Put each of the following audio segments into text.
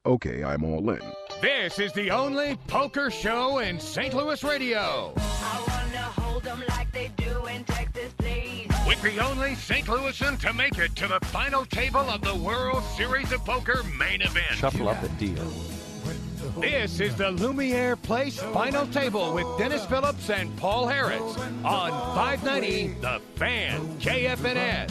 Okay, I'm all in. This is the only poker show in St. Louis radio. I wanna hold them like they do in Texas, please. With the only St. Louisan to make it to the final table of the World Series of Poker main event. Shuffle up a deal. This is the Lumiere Place Final Table with Dennis Phillips and Paul Harris on 590 The Fan, KFNS.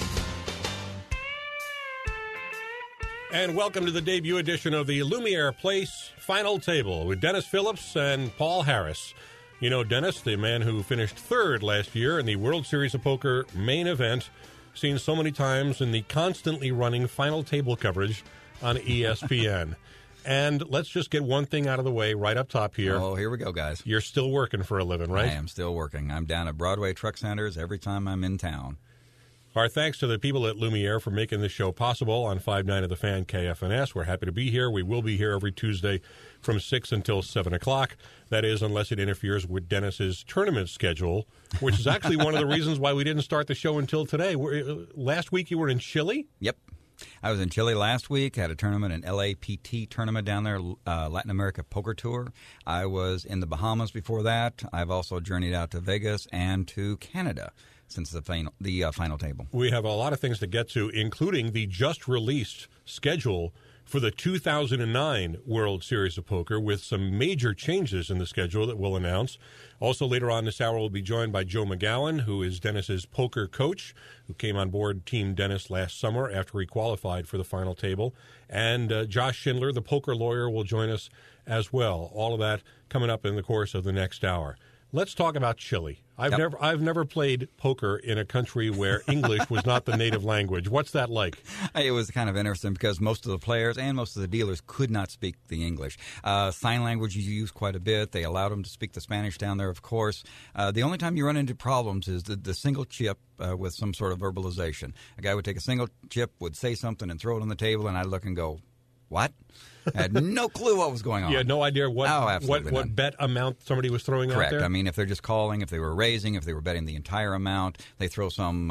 And welcome to the debut edition of the Lumiere Place Final Table with Dennis Phillips and Paul Harris. You know Dennis, the man who finished third last year in the World Series of Poker main event, seen so many times in the constantly running Final Table coverage on ESPN. And let's just get one thing out of the way right up top here. Oh, here we go, guys. You're still working for a living, right? I am still working. I'm down at Broadway Truck Centers every time I'm in town. Our thanks to the people at Lumiere for making this show possible on 590 The Fan KFNS. We're happy to be here. We will be here every Tuesday from 6 until 7 o'clock. That is, unless it interferes with Dennis's tournament schedule, which is actually one of the reasons why we didn't start the show until today. Last week you were in Chile? Yep. I was in Chile last week, had a tournament, an LAPT tournament down there, Latin America Poker Tour. I was in the Bahamas before that. I've also journeyed out to Vegas and to Canada since the final table. We have a lot of things to get to, including the just-released schedule for the 2009 World Series of Poker, with some major changes in the schedule that we'll announce. Also, later on this hour, we'll be joined by Joe McGowan, who is Dennis's poker coach, who came on board Team Dennis last summer after he qualified for the final table. And Josh Schindler, the poker lawyer, will join us as well. All of that coming up in the course of the next hour. Let's talk about Chile. I've never played poker in a country where English was not the native language. What's that like? It was kind of interesting because most of the players and most of the dealers could not speak the English. Sign language you use quite a bit. They allowed them to speak the Spanish down there, of course. The only time you run into problems is the single chip with some sort of verbalization. A guy would take a single chip, would say something and throw it on the table, and I'd look and go, what? I had no clue what was going on. You had no idea what bet amount somebody was throwing Correct. out there? I mean, if they're just calling, if they were raising, if they were betting the entire amount, they throw some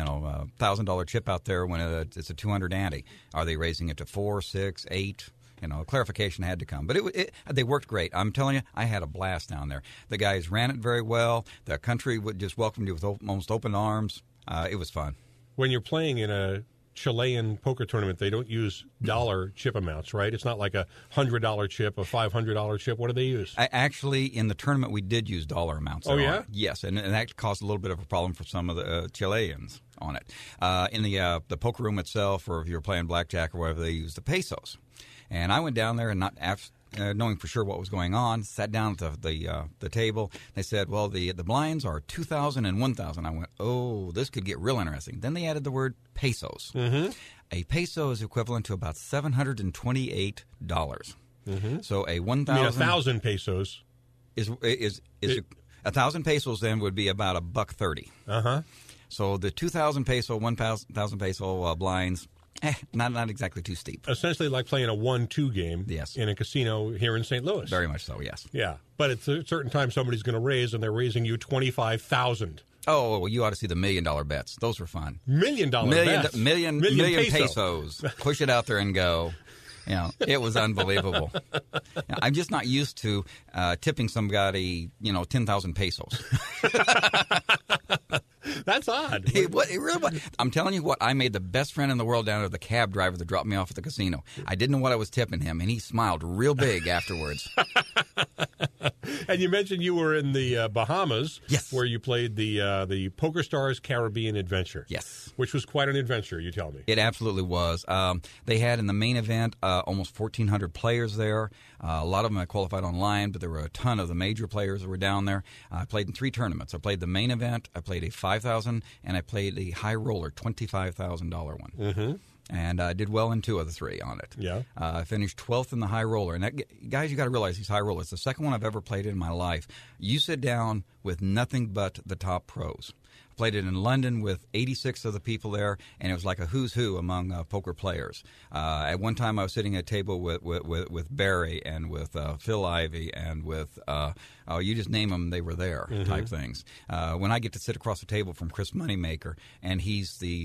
$1,000 chip out there when it's a 200 ante. Are they raising it to 4, 6, 8? Clarification had to come. But they worked great. I'm telling you, I had a blast down there. The guys ran it very well. The country would just welcome you with almost open arms. It was fun. When you're playing in a Chilean poker tournament, they don't use dollar chip amounts, right? It's not like a $100 chip, a $500 chip. What do they use? Actually, in the tournament, we did use dollar amounts. Oh, yeah? Yes, and that caused a little bit of a problem for some of the Chileans on it. In the poker room itself, or if you're playing blackjack or whatever, they use the pesos. And I went down there and not knowing for sure what was going on, sat down at the table. They said, well, the blinds are 2,000 and 1,000. I went, oh, this could get real interesting. Then they added the word pesos. Mm-hmm. A peso is equivalent to about $728. Mm-hmm. So a 1,000... 1,000 pesos is 1,000 pesos then would be about $1.30. Uh-huh. So the 2,000 peso, 1,000 peso blinds... not exactly too steep. Essentially like playing a 1-2 game yes. in a casino here in St. Louis. Very much so, yes. Yeah, but at a certain time somebody's going to raise, and they're raising you $25,000. Oh, well, you ought to see the $1 million bets. Those were fun. $1 million bets? Million pesos. Push it out there and go. It was unbelievable. I'm just not used to tipping somebody, 10,000 pesos. That's odd. It really was. I'm telling you what, I made the best friend in the world down there, the cab driver that dropped me off at the casino. I didn't know what I was tipping him, and he smiled real big afterwards. And you mentioned you were in the Bahamas, yes, where you played the PokerStars Caribbean Adventure. Yes. Which was quite an adventure, you tell me. It absolutely was. They had in the main event almost 1,400 players there. A lot of them had qualified online, but there were a ton of the major players that were down there. I played in 3 tournaments. I played the main event, I played a $5,000, and I played a high roller, $25,000 one. Mm-hmm. And I did well in 2 of the 3 on it. Yeah. I finished 12th in the high roller. And guys, you got to realize these high rollers. It's the second one I've ever played in my life. You sit down with nothing but the top pros. I played it in London with 86 of the people there, and it was like a who's who among poker players. At one time, I was sitting at a table with Barry and with Phil Ivey and with you just name them, they were there, mm-hmm. type things. When I get to sit across the table from Chris Moneymaker, and he's the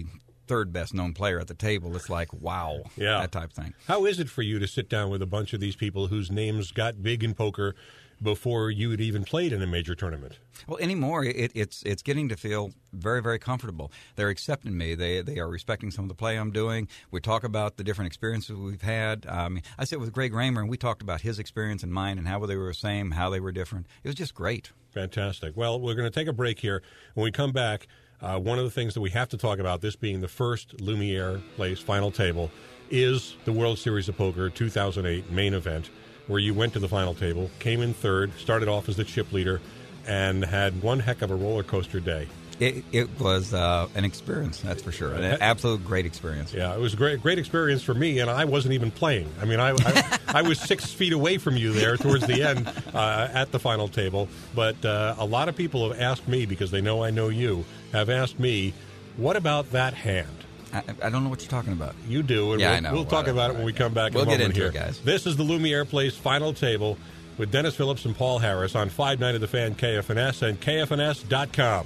third best known player at the table. It's like, wow, that type of thing. How is it for you to sit down with a bunch of these people whose names got big in poker before you had even played in a major tournament? Well, anymore, it's getting to feel very, very comfortable. They're accepting me. They are respecting some of the play I'm doing. We talk about the different experiences we've had. I sit with Greg Raymer, and we talked about his experience and mine and how they were the same, how they were different. It was just great. Fantastic. Well, we're going to take a break here. When we come back, one of the things that we have to talk about, this being the first Lumiere Place final table, is the World Series of Poker 2008 main event, where you went to the final table, came in third, started off as the chip leader, and had one heck of a roller coaster day. It was an experience, that's for sure. An absolute great experience. Yeah, it was a great experience for me, and I wasn't even playing. I mean, I was 6 feet away from you there towards the end at the final table. But a lot of people have asked me, because they know I know you, have asked me, what about that hand? I don't know what you're talking about. You do, and I know. We'll talk about it when we come back We'll in a moment get into here. it, guys. This is the Lumiere Place final table with Dennis Phillips and Paul Harris on 590 The Fan KFNS and KFNS.com.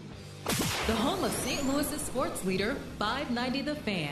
The home of St. Louis's sports leader, 590 The Fan.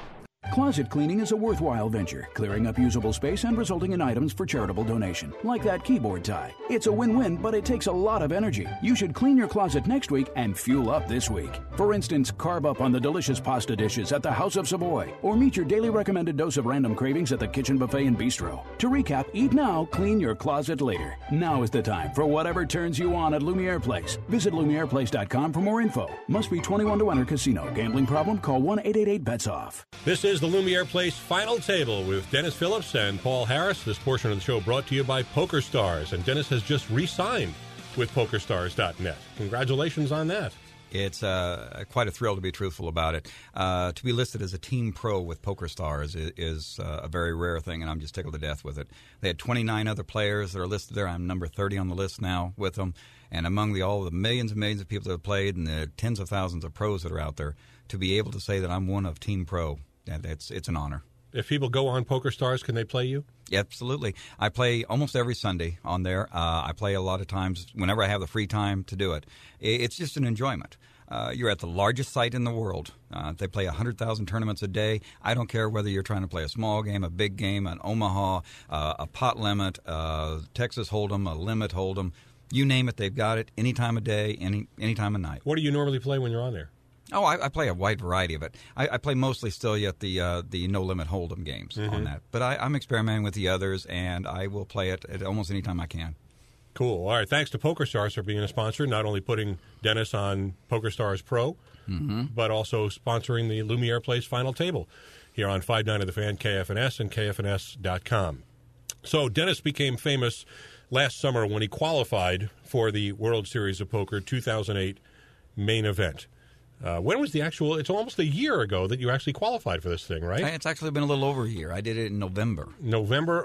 Closet cleaning is a worthwhile venture, clearing up usable space and resulting in items for charitable donation, like that keyboard tie. It's a win-win, but it takes a lot of energy. You should clean your closet next week and fuel up this week. For instance, carve up on the delicious pasta dishes at the House of Savoy, or meet your daily recommended dose of random cravings at the Kitchen Buffet and Bistro. To recap, eat now, clean your closet later. Now is the time for whatever turns you on at Lumiere Place. Visit LumierePlace.com for more info. Must be 21 to enter. Casino. Gambling problem? Call 1-888-BETS-OFF. This is the Lumiere Place final table with Dennis Phillips and Paul Harris. This portion of the show brought to you by PokerStars, and Dennis has just re-signed with PokerStars.net. Congratulations on that. It's quite a thrill, to be truthful about it. To be listed as a team pro with PokerStars is a very rare thing, and I'm just tickled to death with it. They had 29 other players that are listed there. I'm number 30 on the list now with them. And among all the millions and millions of people that have played and the tens of thousands of pros that are out there, to be able to say that I'm one of Team Pro, it's an honor. If people go on PokerStars, can they play you? Yeah, absolutely. I play almost every Sunday on there. I play a lot of times whenever I have the free time to do it. It's just an enjoyment. You're at the largest site in the world. They play 100,000 tournaments a day. I don't care whether you're trying to play a small game, a big game, an Omaha, a pot limit, Texas Hold'em, a limit Hold'em. You name it, they've got it any time of day, any time of night. What do you normally play when you're on there? Oh, I play a wide variety of it. I play mostly still yet the no-limit Hold'em games on that. But I'm experimenting with the others, and I will play it at almost any time I can. Cool. All right. Thanks to PokerStars for being a sponsor, not only putting Dennis on PokerStars Pro, but also sponsoring the Lumiere Place final table here on 590 The Fan, KFNS, and KFNS.com. So Dennis became famous last summer when he qualified for the World Series of Poker 2008 main event. When was the actual? It's almost a year ago that you actually qualified for this thing, right? It's actually been a little over a year. I did it in November. November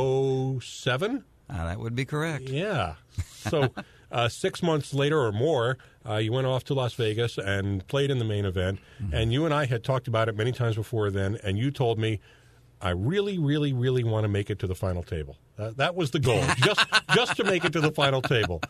of 07? That would be correct. Yeah. So 6 months later or more, you went off to Las Vegas and played in the main event. And you and I had talked about it many times before then, and you told me, I really, really, really want to make it to the final table. That was the goal, just to make it to the final table.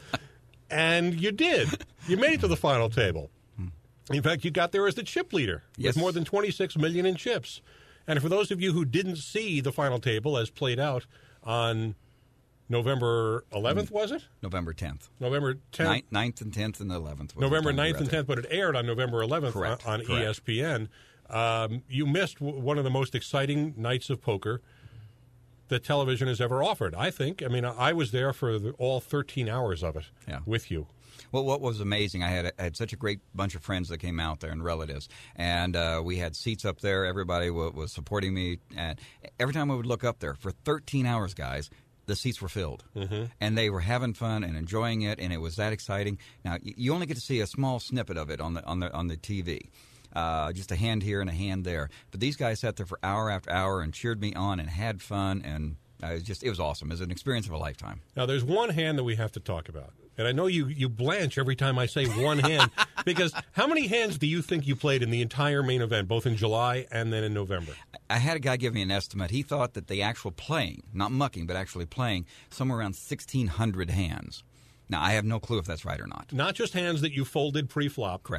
And you did. You made it to the final table. In fact, you got there as the chip leader with more than $26 million in chips. And for those of you who didn't see the final table as played out on November 11th, was it? November 10th. November 10th. 9th and 10th and 11th. November 9th and 10th, but it aired on November 11th on ESPN. You missed one of the most exciting nights of poker that television has ever offered, I think. I mean, I was there for all 13 hours of it with you. Well, what was amazing, I had such a great bunch of friends that came out there and relatives, and we had seats up there. Everybody was supporting me, and every time I would look up there, for 13 hours, guys, the seats were filled, and they were having fun and enjoying it, and it was that exciting. Now, you only get to see a small snippet of it on the TV. Just a hand here and a hand there. But these guys sat there for hour after hour and cheered me on and had fun, and it was awesome. It was an experience of a lifetime. Now, there's one hand that we have to talk about. And I know you blanch every time I say one hand, because how many hands do you think you played in the entire main event, both in July and then in November? I had a guy give me an estimate. He thought that the actual playing, not mucking, but actually playing, somewhere around 1,600 hands. Now, I have no clue if that's right or not. Not just hands that you folded pre-flop. Correct.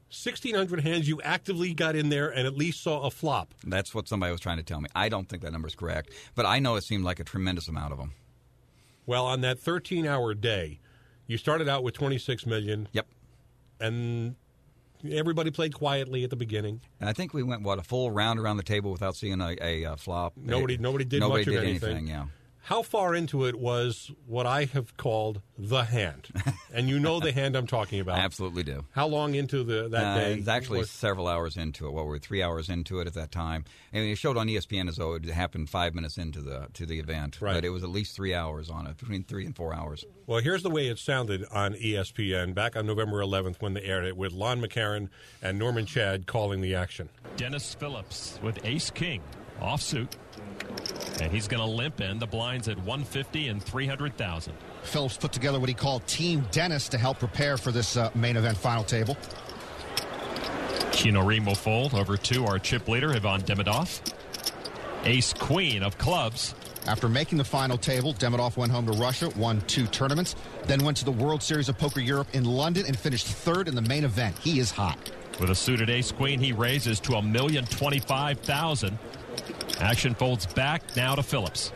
1,600 hands, you actively got in there and at least saw a flop. That's what somebody was trying to tell me. I don't think that number's correct, but I know it seemed like a tremendous amount of them. Well, on that 13-hour day, you started out with 26 million. Yep. And everybody played quietly at the beginning. And I think we went, a full round around the table without seeing a flop. Nobody did much of anything. Yeah. How far into it was what I have called the hand? And you know the hand I'm talking about. I absolutely do. How long into that day? It's actually several hours into it. Well, we were 3 hours into it at that time. And it showed on ESPN as though it happened 5 minutes into the event. Right. But it was at least 3 hours on it, between 3 and 4 hours. Well, here's the way it sounded on ESPN back on November 11th when they aired it, with Lon McCarron and Norman Chad calling the action. Dennis Phillips with ace-king offsuit. And he's going to limp in. The blinds at 150 and 300,000. Phillips put together what he called Team Dennis to help prepare for this main event final table. Kino Ream will fold. Over to our chip leader, Ivan Demidov. Ace-queen of clubs. After making the final table, Demidov went home to Russia, won 2 tournaments, then went to the World Series of Poker Europe in London and finished 3rd in the main event. He is hot. With a suited ace-queen, he raises to $1,025,000. Action folds back now to Phillips.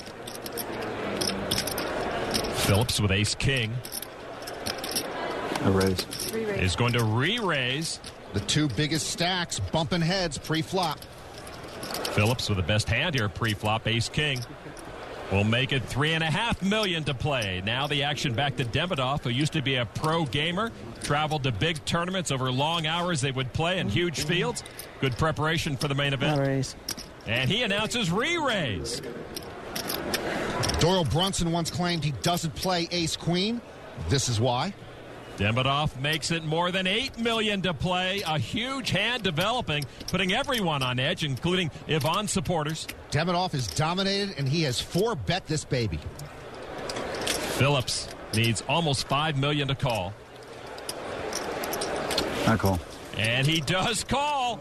Phillips with ace-king. A raise. Is going to re-raise. The 2 biggest stacks bumping heads pre-flop. Phillips with the best hand here pre-flop, ace-king. Will make it $3.5 million to play. Now the action back to Demidov, who used to be a pro gamer. Traveled to big tournaments over long hours they would play in huge fields. Good preparation for the main event. Raise. And he announces re-raise. Doyle Brunson once claimed he doesn't play ace-queen. This is why. Demidov makes it more than $8 million to play. A huge hand developing, putting everyone on edge, including Ivan's supporters. Demidov is dominated, and he has 4-bet this baby. Phillips needs almost $5 million to call. I call. And he does call.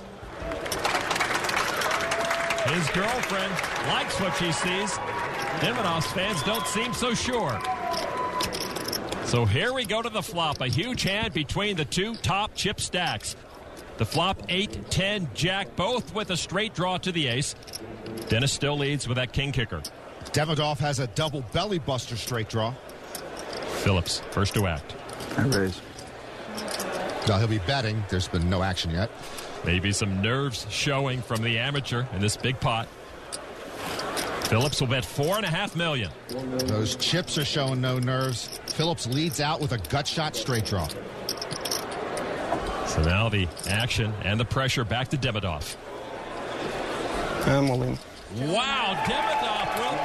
His girlfriend likes what she sees. Demidov's fans don't seem so sure. So here we go to the flop. A huge hand between the 2 top chip stacks. The flop 8, 10, jack, both with a straight draw to the ace. Dennis still leads with that king kicker. Demidov has a double belly buster straight draw. Phillips, first to act. I raise. Now he'll be betting. There's been no action yet. Maybe some nerves showing from the amateur in this big pot. Phillips will bet $4.5 million. Those chips are showing no nerves. Phillips leads out with a gut shot straight draw. So now the action and the pressure back to Demidov. I'm all in. Wow, Demidov will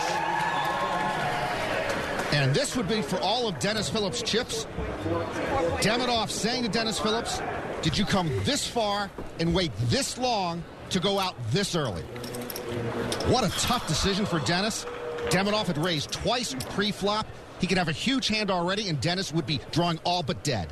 push. And this would be for all of Dennis Phillips' chips. Demidov saying to Dennis Phillips, did you come this far and wait this long to go out this early? What a tough decision for Dennis. Demidov had raised twice pre-flop. He could have a huge hand already, and Dennis would be drawing all but dead.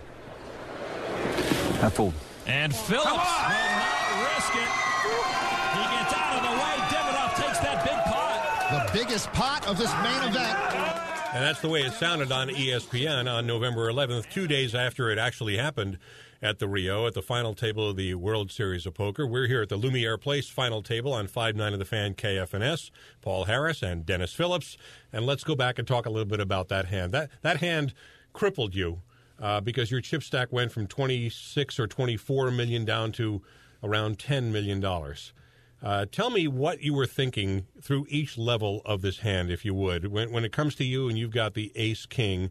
I fold. And Phillips will not risk it. He gets out of the way. Demidov takes that big pot. The biggest pot of this main event. And that's the way it sounded on ESPN on November 11th, 2 days after it actually happened at the Rio, at the final table of the World Series of Poker. We're here at the Lumiere Place final table on 5-9 of the Fan KFNS. Paul Harris and Dennis Phillips. And let's go back and talk a little bit about that hand. That hand crippled you because your chip stack went from 26 or 24 million down to around $10 million. Tell me what you were thinking through each level of this hand, if you would. When it comes to you and you've got the ace-king,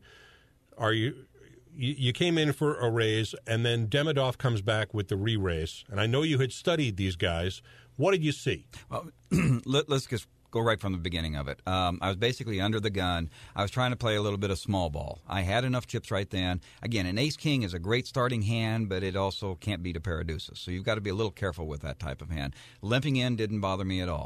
you came in for a raise, and then Demidov comes back with the re-raise. And I know you had studied these guys. What did you see? Well, let's just go right from the beginning of it. I was basically under the gun. I was trying to play a little bit of small ball. I had enough chips right then. Again, an ace-king is a great starting hand, but it also can't beat a pair of deuces. So you've got to be a little careful with that type of hand. Limping in didn't bother me at all.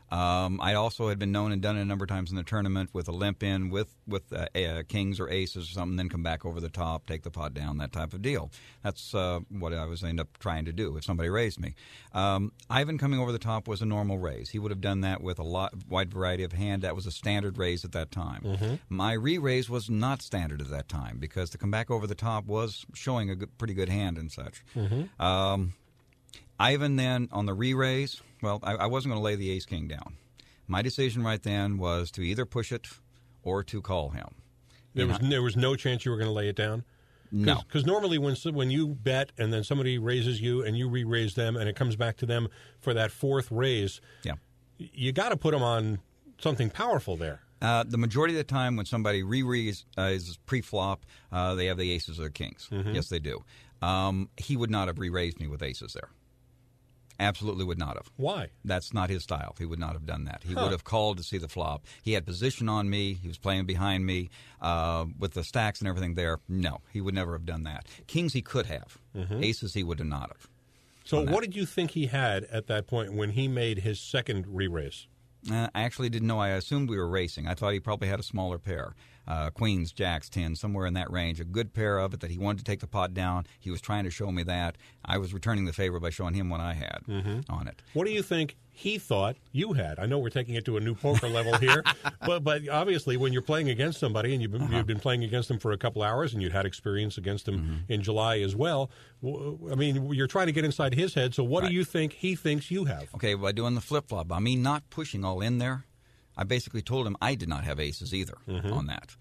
I also had been known and done it a number of times in the tournament with a limp in with kings or aces or something, then come back over the top, take the pot down, that type of deal. That's what I was end up trying to do if somebody raised me. Ivan coming over the top was a normal raise. He would have done that with a wide variety of hand. That was a standard raise at that time. Mm-hmm. My re-raise was not standard at that time because to come back over the top was showing a pretty good hand and such. Mm-hmm. Ivan then on the re-raise, well, I wasn't going to lay the ace-king down. My decision right then was to either push it or to call him. There was no chance you were going to lay it down? No. Because normally when you bet and then somebody raises you and you re-raise them and it comes back to them for that fourth raise, you got to put them on something powerful there. The majority of the time when somebody re-raises pre-flop, they have the aces or the kings. Mm-hmm. Yes, they do. He would not have re-raised me with aces there. Absolutely would not have. Why? That's not his style. He would not have done that. He would have called to see the flop. He had position on me. He was playing behind me with the stacks and everything there. No, he would never have done that. Kings he could have. Mm-hmm. Aces he would have not have. So what did you think he had at that point when he made his second re-raise? I actually didn't know. I assumed we were racing. I thought he probably had a smaller pair. Queens, jacks, 10, somewhere in that range. A good pair of it that he wanted to take the pot down. He was trying to show me that. I was returning the favor by showing him what I had on it. What do you think he thought you had? I know we're taking it to a new poker level here, but obviously when you're playing against somebody and you've been playing against them for a couple hours and you'd had experience against them in July as well, I mean, you're trying to get inside his head, so what do you think he thinks you have? Okay, by doing the flip-flop, by me not pushing all in there, I basically told him I did not have aces either on that.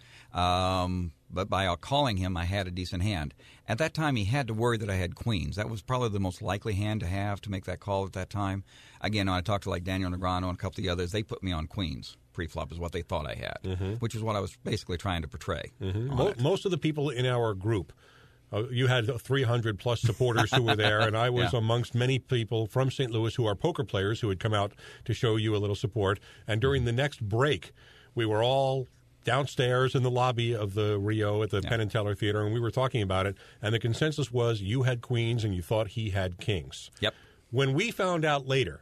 But by calling him, I had a decent hand. At that time, he had to worry that I had queens. That was probably the most likely hand to have to make that call at that time. Again, when I talked to like Daniel Negreanu and a couple of the others, they put me on queens. Pre-flop is what they thought I had, which is what I was basically trying to portray. Most of the people in our group, you had 300-plus supporters who were there, and I was amongst many people from St. Louis who are poker players who had come out to show you a little support. And during the next break, we were all downstairs in the lobby of the Rio at the Penn and Teller Theater, and we were talking about it, and the consensus was you had queens and you thought he had kings. Yep. When we found out later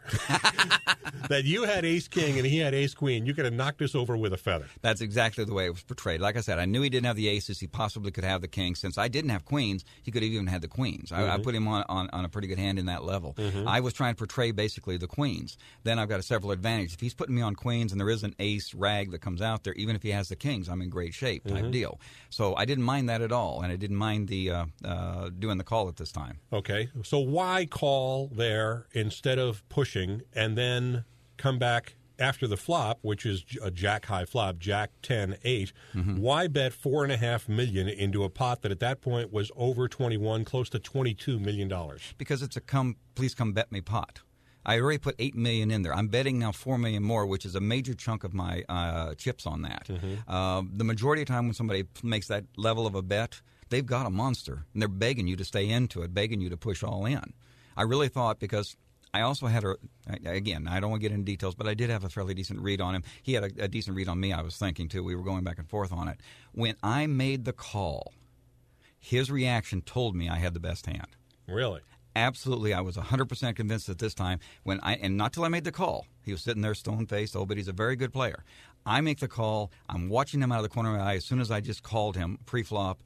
that you had ace-king and he had ace-queen, you could have knocked us over with a feather. That's exactly the way it was portrayed. Like I said, I knew he didn't have the aces. He possibly could have the kings. Since I didn't have queens, he could have even had the queens. I put him on a pretty good hand in that level. I was trying to portray basically the queens. Then I've got several advantages. If he's putting me on queens and there is an ace rag that comes out there, even if he has the kings, I'm in great shape type deal. So I didn't mind that at all, and I didn't mind the doing the call at this time. Okay. So why call there instead of pushing and then come back after the flop, which is a jack-high flop, Jack 10-8, why bet $4.5 million into a pot that at that point was over 21, close to $22 million? Because it's a please come bet me pot. I already put $8 million in there. I'm betting now $4 million more, which is a major chunk of my chips on that. The majority of the time when somebody makes that level of a bet, they've got a monster, and they're begging you to stay into it, begging you to push all in. I really thought, because I also had again, I don't want to get into details, but I did have a fairly decent read on him. He had a decent read on me, I was thinking, too. We were going back and forth on it. When I made the call, his reaction told me I had the best hand. Really? Absolutely. I was 100% convinced at this time. And not till I made the call. He was sitting there stone-faced, but he's a very good player. I make the call. I'm watching him out of the corner of my eye. As soon as I just called him pre-flop,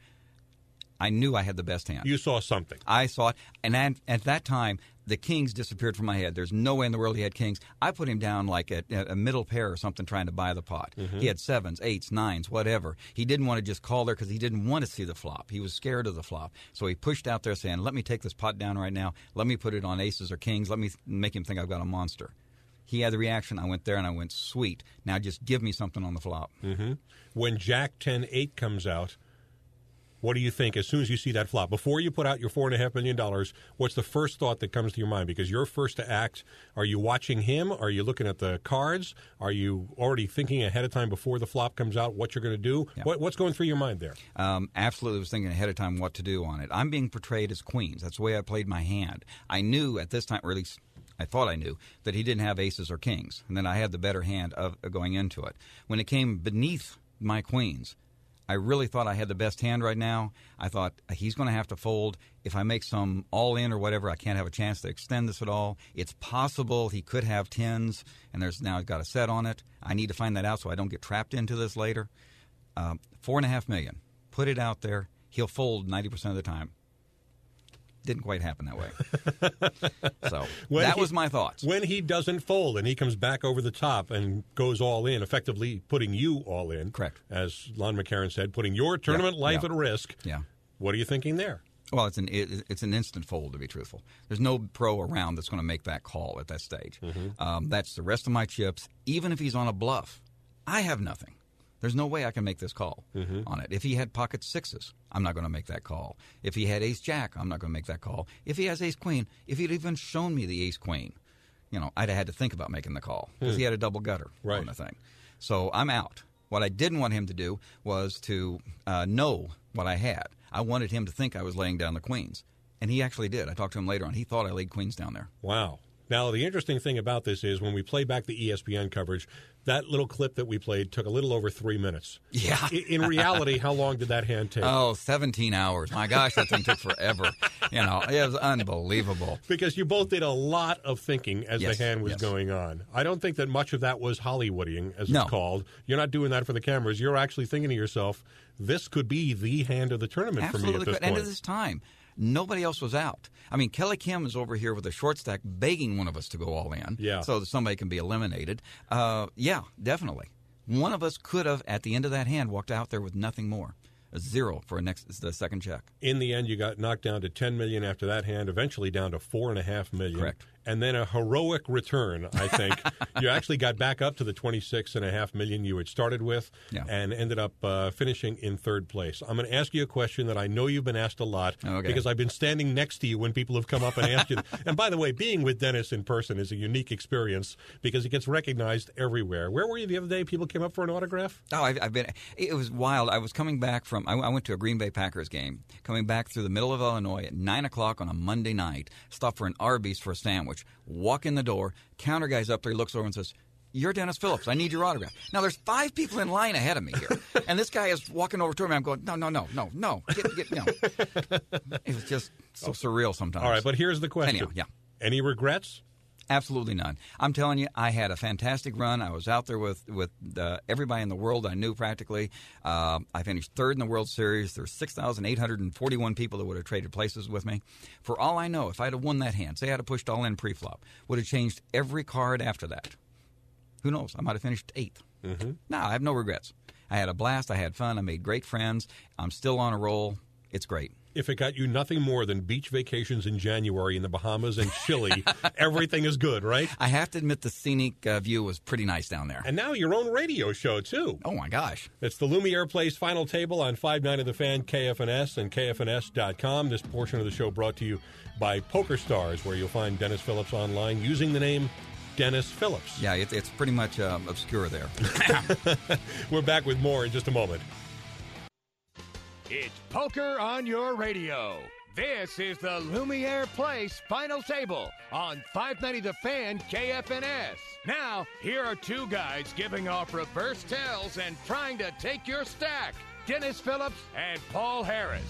I knew I had the best hand. You saw something. I saw it. And at that time, the kings disappeared from my head. There's no way in the world he had kings. I put him down like a middle pair or something trying to buy the pot. He had 7s, 8s, 9s, whatever. He didn't want to just call there because he didn't want to see the flop. He was scared of the flop. So he pushed out there saying, let me take this pot down right now. Let me put it on aces or kings. Let me make him think I've got a monster. He had the reaction. I went there and I went, sweet. Now just give me something on the flop. When Jack 10-8 comes out, what do you think as soon as you see that flop? Before you put out your $4.5 million, what's the first thought that comes to your mind? Because you're first to act. Are you watching him? Are you looking at the cards? Are you already thinking ahead of time before the flop comes out what you're going to do? Yeah. What's going through your mind there? Absolutely was thinking ahead of time what to do on it. I'm being portrayed as queens. That's the way I played my hand. I knew at this time, or at least I thought I knew, that he didn't have aces or kings, and then I had the better hand of going into it. When it came beneath my queens, I really thought I had the best hand right now. I thought he's going to have to fold. If I make some all-in or whatever, I can't have a chance to extend this at all. It's possible he could have tens, and there's now got a set on it. I need to find that out so I don't get trapped into this later. $4.5 million. Put it out there. He'll fold 90% of the time. Didn't quite happen that way. So that was my thoughts. When he doesn't fold and he comes back over the top and goes all in, effectively putting you all in. Correct. As Lon McCarron said, putting your tournament life at risk. Yeah. What are you thinking there? Well, it's an instant fold, to be truthful. There's no pro around that's going to make that call at that stage. That's the rest of my chips. Even if he's on a bluff, I have nothing. There's no way I can make this call on it. If he had pocket sixes, I'm not going to make that call. If he had ace-jack, I'm not going to make that call. If he has ace-queen, if he'd even shown me the ace-queen, I'd have had to think about making the call because he had a double gutter on the thing. So I'm out. What I didn't want him to do was to know what I had. I wanted him to think I was laying down the queens, and he actually did. I talked to him later on. He thought I laid queens down there. Wow. Now, the interesting thing about this is when we play back the ESPN coverage, that little clip that we played took a little over 3 minutes. Yeah. In reality, how long did that hand take? Oh, 17 hours. My gosh, that thing took forever. It was unbelievable. Because you both did a lot of thinking as the hand was yes. going on. I don't think that much of that was Hollywooding, as No. it's called. You're not doing that for the cameras. You're actually thinking to yourself, this could be the hand of the tournament Absolutely for me at this could. point. And at this time, nobody else was out. I mean, Kelly Kim is over here with a short stack begging one of us to go all in so that somebody can be eliminated. Yeah, definitely. One of us could have, at the end of that hand, walked out there with nothing more. A zero for the second check. In the end, you got knocked down to $10 million after that hand, eventually down to $4.5 million. Correct. And then a heroic return, I think. You actually got back up to the $26.5 million you had started with and ended up finishing in third place. I'm going to ask you a question that I know you've been asked a lot because I've been standing next to you when people have come up and asked you. And by the way, being with Dennis in person is a unique experience because he gets recognized everywhere. Where were you the other day? People came up for an autograph? Oh, I've been. It was wild. I was coming back from. I went to a Green Bay Packers game. Coming back through the middle of Illinois at 9:00 on a Monday night. Stopped for an Arby's for a sandwich. Walk in the door. Counter guy's up there. He looks over and says, "You're Dennis Phillips. I need your autograph." Now, there's 5 people in line ahead of me here. And this guy is walking over to me. I'm going, no. Get, no. It was just so surreal sometimes. All right, but here's the question. Anyhow, Any regrets? Absolutely none. I'm telling you, I had a fantastic run. I was out there with everybody in the world I knew practically. I finished third in the World Series. There's 6,841 people that would have traded places with me. For all I know, if I'd have won that hand, say I'd have pushed all in pre-flop, would have changed every card after that. Who knows? I might have finished 8th. No, I have no regrets. I had a blast. I had fun. I made great friends. I'm still on a roll. It's great. If it got you nothing more than beach vacations in January in the Bahamas and Chile, everything is good, right? I have to admit the scenic view was pretty nice down there. And now your own radio show, too. Oh, my gosh. It's the Lumiere Place Final Table on 590 The Fan, KFNS, and KFNS.com. This portion of the show brought to you by PokerStars, where you'll find Dennis Phillips online using the name Dennis Phillips. Yeah, it's pretty much obscure there. We're back with more in just a moment. It's poker on your radio. This is the Lumiere Place Final Table on 590 The Fan KFNS. Now, here are 2 guys giving off reverse tells and trying to take your stack. Dennis Phillips and Paul Harris.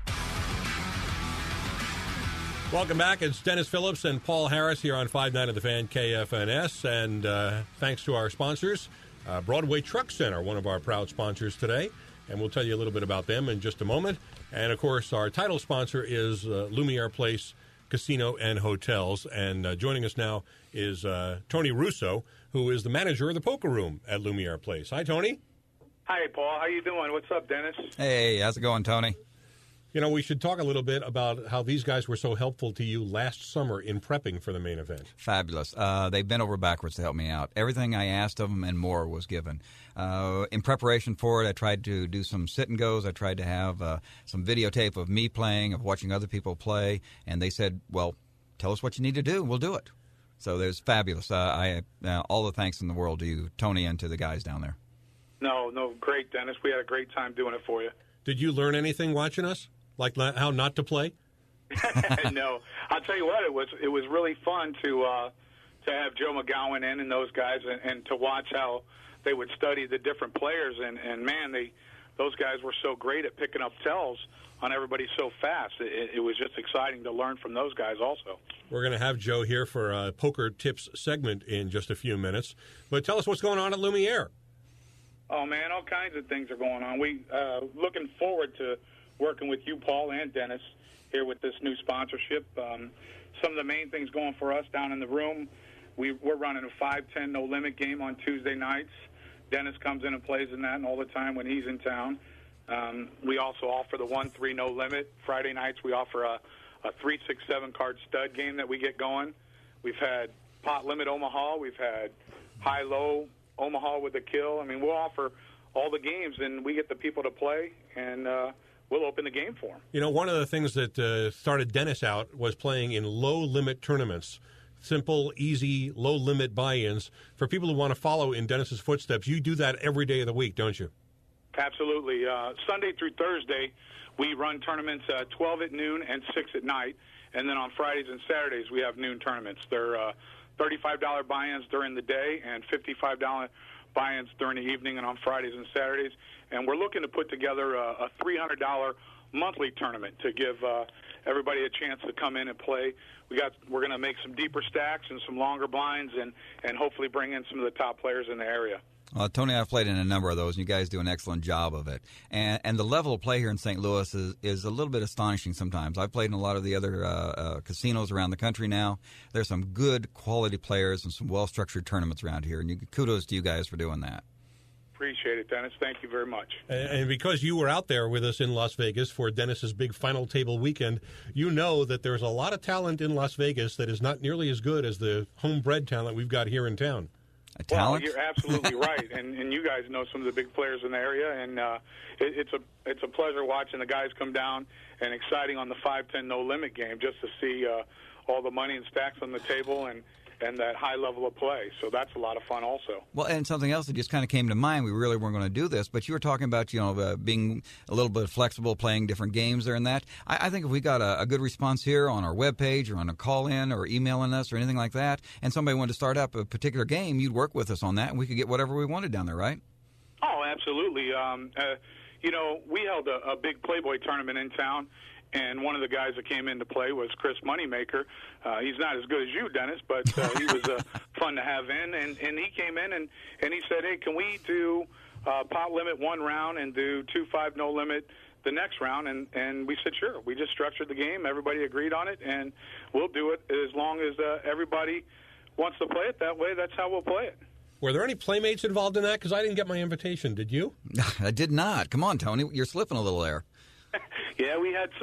Welcome back. It's Dennis Phillips and Paul Harris here on 590 The Fan KFNS. And thanks to our sponsors, Broadway Truck Center, one of our proud sponsors today. And we'll tell you a little bit about them in just a moment. And, of course, our title sponsor is Lumiere Place Casino and Hotels. And joining us now is Tony Russo, who is the manager of the poker room at Lumiere Place. Hi, Tony. Hi, Paul. How you doing? What's up, Dennis? Hey, how's it going, Tony? You know, we should talk a little bit about how these guys were so helpful to you last summer in prepping for the main event. Fabulous. They bent over backwards to help me out. Everything I asked of them and more was given. In preparation for it, I tried to do some sit-and-goes. I tried to have some videotape of me playing, of watching other people play. And they said, well, tell us what you need to do. We'll do it. So there's fabulous. All the thanks in the world to you, Tony, and to the guys down there. No, great, Dennis. We had a great time doing it for you. Did you learn anything watching us? Like how not to play? No, I'll tell you what. It was really fun to have Joe McGowan in and those guys, and to watch how they would study the different players. And man, those guys were so great at picking up tells on everybody so fast. It was just exciting to learn from those guys also. We're going to have Joe here for a Poker Tips segment in just a few minutes. But tell us what's going on at Lumiere. Oh, man, all kinds of things are going on. We looking forward to working with you, Paul, and Dennis here with this new sponsorship. Some of the main things going for us down in the room, we're running a 5-10 no-limit game on Tuesday nights. Dennis comes in and plays in that all the time when he's in town. We also offer the 1-3 no limit. Friday nights we offer a 3-6-7 card stud game that we get going. We've had pot limit Omaha. We've had high-low Omaha with a kill. I mean, we'll offer all the games, and we get the people to play, and we'll open the game for them. You know, one of the things that started Dennis out was playing in low-limit tournaments. Simple, easy, low-limit buy-ins. For people who want to follow in Dennis's footsteps, you do that every day of the week, don't you? Absolutely. Sunday through Thursday, we run tournaments 12 at noon and 6 at night. And then on Fridays and Saturdays, we have noon tournaments. They're $35 buy-ins during the day and $55 buy-ins during the evening and on Fridays and Saturdays. And we're looking to put together a $300 monthly tournament to give everybody a chance to come in and play. We're going to make some deeper stacks and some longer blinds and hopefully bring in some of the top players in the area. Tony, I've played in a number of those, and you guys do an excellent job of it. And the level of play here in St. Louis is a little bit astonishing sometimes. I've played in a lot of the other casinos around the country now. There's some good quality players and some well-structured tournaments around here, and kudos to you guys for doing that. Appreciate it, Dennis. Thank you very much. And because you were out there with us in Las Vegas for Dennis's big final table weekend, you know that there's a lot of talent in Las Vegas that is not nearly as good as the homebred talent we've got here in town. Well, you're absolutely right, and you guys know some of the big players in the area, and it's a pleasure watching the guys come down and exciting on the 5-10 no limit game just to see all the money and stacks on the table and that high level of play. So that's a lot of fun also. Well, and something else that just kind of came to mind, we really weren't going to do this, but you were talking about, being a little bit flexible, playing different games there and that. I think if we got a good response here on our webpage or on a call-in or emailing us or anything like that, and somebody wanted to start up a particular game, you'd work with us on that, and we could get whatever we wanted down there, right? Oh, absolutely. We held a big Playboy tournament in town, and one of the guys that came in to play was Chris Moneymaker. He's not as good as you, Dennis, but he was fun to have in. And he came in and he said, hey, can we do pot limit one round and do 2-5 no limit the next round? And we said, sure. We just structured the game. Everybody agreed on it, and we'll do it as long as everybody wants to play it that way. That's how we'll play it. Were there any playmates involved in that? Because I didn't get my invitation. Did you? I did not. Come on, Tony. You're slipping a little there. Yeah, we had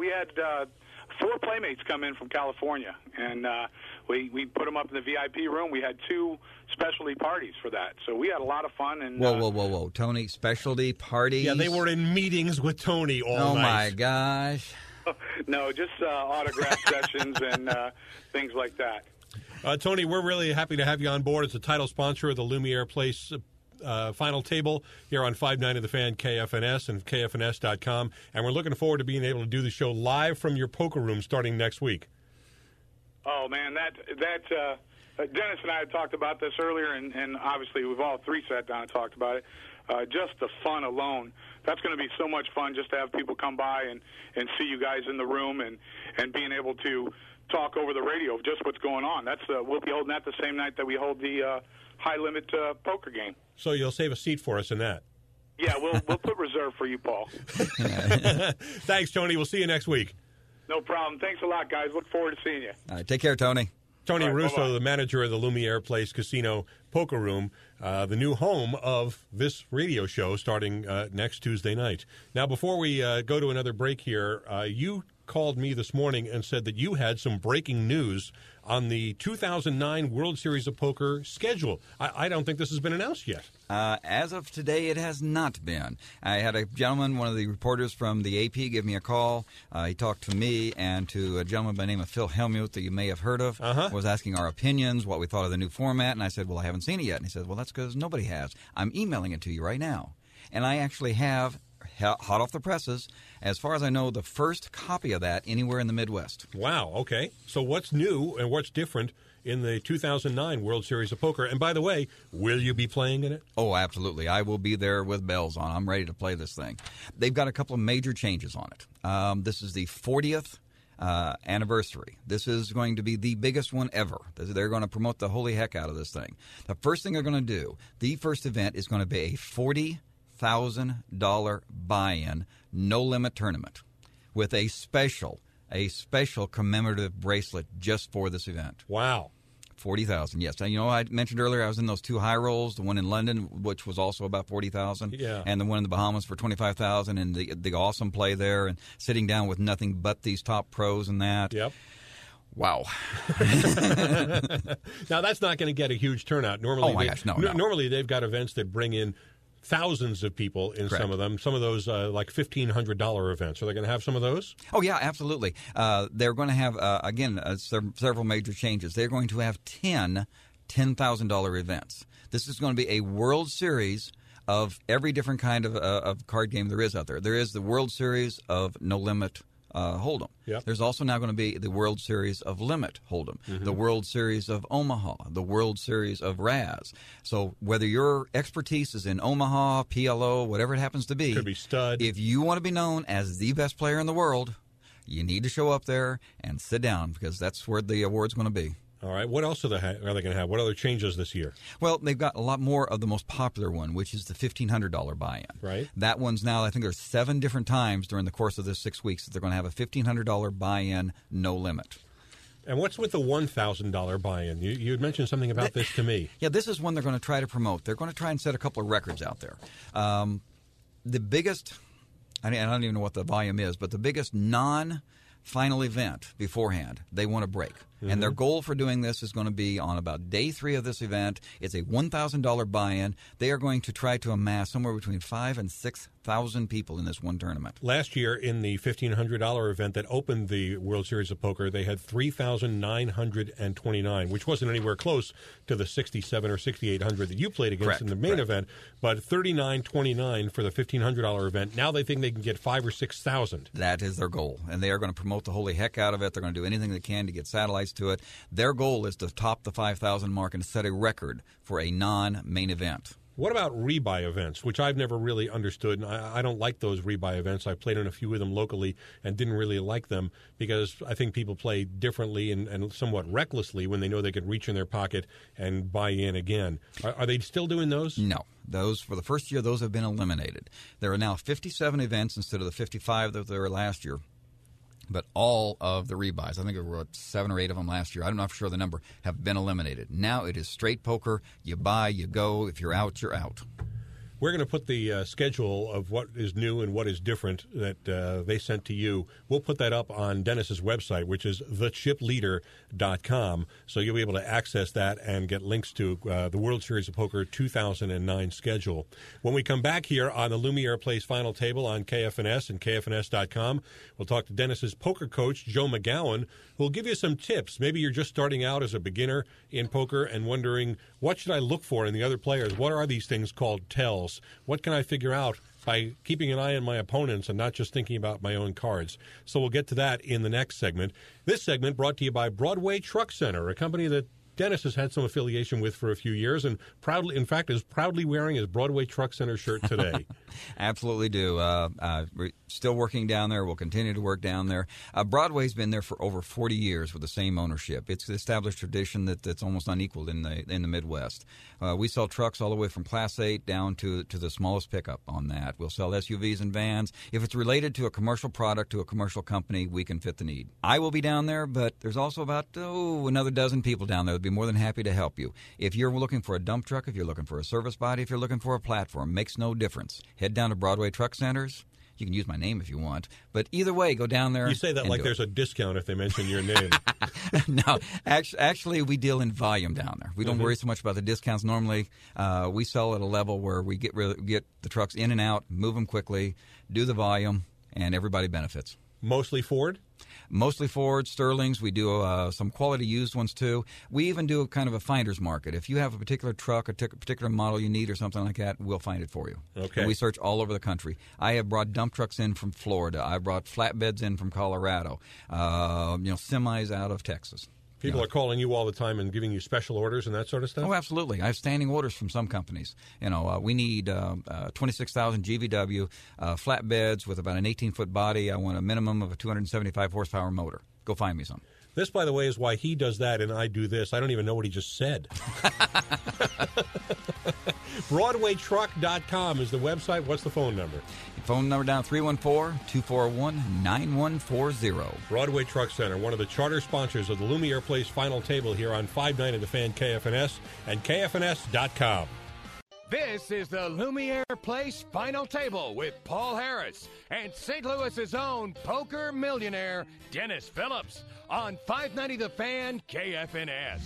4 playmates come in from California, and we put them up in the VIP room. We had 2 specialty parties for that, so we had a lot of fun. And Whoa, Tony, specialty parties? Yeah, they were in meetings with Tony all night. Oh, my gosh. No, just autograph sessions and things like that. Tony, we're really happy to have you on board as the title sponsor of the Lumiere Place final table here on 590 The Fan, KFNS, and KFNS.com. And we're looking forward to being able to do the show live from your poker room starting next week. Oh, man, Dennis and I had talked about this earlier, and obviously we've all 3 sat down and talked about it. Just the fun alone. That's going to be so much fun just to have people come by and see you guys in the room and being able to talk over the radio of just what's going on. We'll be holding that the same night that we hold the high-limit poker game. So you'll save a seat for us in that. Yeah, we'll put reserve for you, Paul. Thanks, Tony. We'll see you next week. No problem. Thanks a lot, guys. Look forward to seeing you. All right, take care, Tony. Tony right, Russo, bye-bye. the manager of the Lumiere Place Casino Poker Room, the new home of this radio show starting next Tuesday night. Now, before we go to another break here, you called me this morning and said that you had some breaking news on the 2009 World Series of Poker schedule. I don't think this has been announced yet. As of today, it has not been. I had a gentleman, one of the reporters from the AP, give me a call. He talked to me and to a gentleman by the name of Phil Hellmuth that you may have heard of. Was asking our opinions, what we thought of the new format, and I said, well, I haven't seen it yet. And he said, well, that's because nobody has. I'm emailing it to you right now. And I actually have, hot off the presses, as far as I know, the first copy of that anywhere in the Midwest. Wow, okay. So what's new and what's different in the 2009 World Series of Poker. And by the way, will you be playing in it? Oh, absolutely. I will be there with bells on. I'm ready to play this thing. They've got a couple of major changes on it. This is the 40th anniversary. This is going to be the biggest one ever. They're going to promote the holy heck out of this thing. The first thing they're going to do, the first event is going to be a $40,000 buy-in, no-limit tournament with a special commemorative bracelet just for this event. Wow. 40,000, yes. And, I mentioned earlier I was in those two high rolls, the one in London, which was also about 40,000, and the one in the Bahamas for 25,000, and the awesome play there, and sitting down with nothing but these top pros and that. Yep. Wow. Now, that's not going to get a huge turnout. Normally, oh, my gosh, no. Normally, they've got events that bring in thousands of people in Correct. some of them. Some of those like $1,500 events. Are they going to have some of those? Oh, yeah, absolutely. They're going to have, several major changes. They're going to have 10 $10,000 events. This is going to be a World Series of every different kind of card game there is out there. There is the World Series of No Limit Hold'em. Yep. There's also now going to be the World Series of Limit Hold'em, the World Series of Omaha, the World Series of Raz. So whether your expertise is in Omaha, PLO, whatever it happens to be, could be stud. If you want to be known as the best player in the world, you need to show up there and sit down because that's where the award's going to be. All right. What else are they going to have? What other changes this year? Well, they've got a lot more of the most popular one, which is the $1,500 buy-in. Right. That one's now, I think there's 7 different times during the course of this 6 weeks that they're going to have a $1,500 buy-in, no limit. And what's with the $1,000 buy-in? You had mentioned something about this to me. Yeah, this is one they're going to try to promote. They're going to try and set a couple of records out there. The biggest, I don't even know what the volume is, but the biggest non-final event beforehand, they want to break. And their goal for doing this is going to be on about day 3 of this event. It's a $1,000 buy-in. They are going to try to amass somewhere between 5,000 and 6,000 people in this one tournament. Last year, in the $1,500 event that opened the World Series of Poker, they had 3,929, which wasn't anywhere close to the 6,700 or 6,800 that you played against in the main event, but 3,929 for the $1,500 event. Now they think they can get 5,000 or 6,000. That is their goal, and they are going to promote the holy heck out of it. They're going to do anything they can to get satellites to it. Their goal is to top the 5,000 mark and set a record for a non-main event. What about rebuy events, which I've never really understood, and I don't like those rebuy events. I played in a few of them locally and didn't really like them because I think people play differently and somewhat recklessly when they know they could reach in their pocket and buy in again. Are they still doing those? No. Those, for the first year, those have been eliminated. There are now 57 events instead of the 55 that there were last year. But all of the rebuys, I think there were 7 or 8 of them last year, I'm not sure the number, have been eliminated. Now it is straight poker. You buy, you go. If you're out, you're out. We're going to put the schedule of what is new and what is different that they sent to you. We'll put that up on Dennis's website, which is thechipleader.com. So you'll be able to access that and get links to the World Series of Poker 2009 schedule. When we come back here on the Lumiere Place Final Table on KFNS and KFNS.com, we'll talk to Dennis's poker coach, Joe McGowan, who will give you some tips. Maybe you're just starting out as a beginner in poker and wondering, what should I look for in the other players? What are these things called tells? What can I figure out by keeping an eye on my opponents and not just thinking about my own cards? So we'll get to that in the next segment. This segment brought to you by Broadway Truck Center, a company that Dennis has had some affiliation with for a few years and proudly, in fact, is proudly wearing his Broadway Truck Center shirt today. Absolutely do. We're still working down there. We'll continue to work down there. Broadway's been there for over 40 years with the same ownership. It's an established tradition that's almost unequaled in the Midwest. We sell trucks all the way from Class 8 down to the smallest pickup on that. We'll sell SUVs and vans. If it's related to a commercial product, to a commercial company, we can fit the need. I will be down there, but there's also about another dozen people down there that would be more than happy to help you. If you're looking for a dump truck, if you're looking for a service body, if you're looking for a platform, makes no difference. Head down to Broadway Truck Centers. You can use my name if you want. But either way, go down there. You say that like there's a discount if they mention your name. No, actually, we deal in volume down there. We don't worry so much about the discounts. Normally, we sell at a level where we get the trucks in and out, move them quickly, do the volume, and everybody benefits. Mostly Ford? Mostly Ford, Sterlings. We do some quality used ones, too. We even do kind of a finder's market. If you have a particular truck, a particular model you need or something like that, we'll find it for you. Okay. And we search all over the country. I have brought dump trucks in from Florida. I brought flatbeds in from Colorado, semis out of Texas. People are calling you all the time and giving you special orders and that sort of stuff? Oh, absolutely. I have standing orders from some companies. We need 26,000 GVW, flatbeds with about an 18-foot body. I want a minimum of a 275 horsepower motor. Go find me some. This, by the way, is why he does that and I do this. I don't even know what he just said. BroadwayTruck.com is the website. What's the phone number? Phone number down 314-241-9140. Broadway Truck Center, one of the charter sponsors of the Lumiere Place Final Table here on 590 The Fan KFNS and KFNS.com. This is the Lumiere Place Final Table with Paul Harris and St. Louis's own poker millionaire, Dennis Phillips, on 590 The Fan KFNS.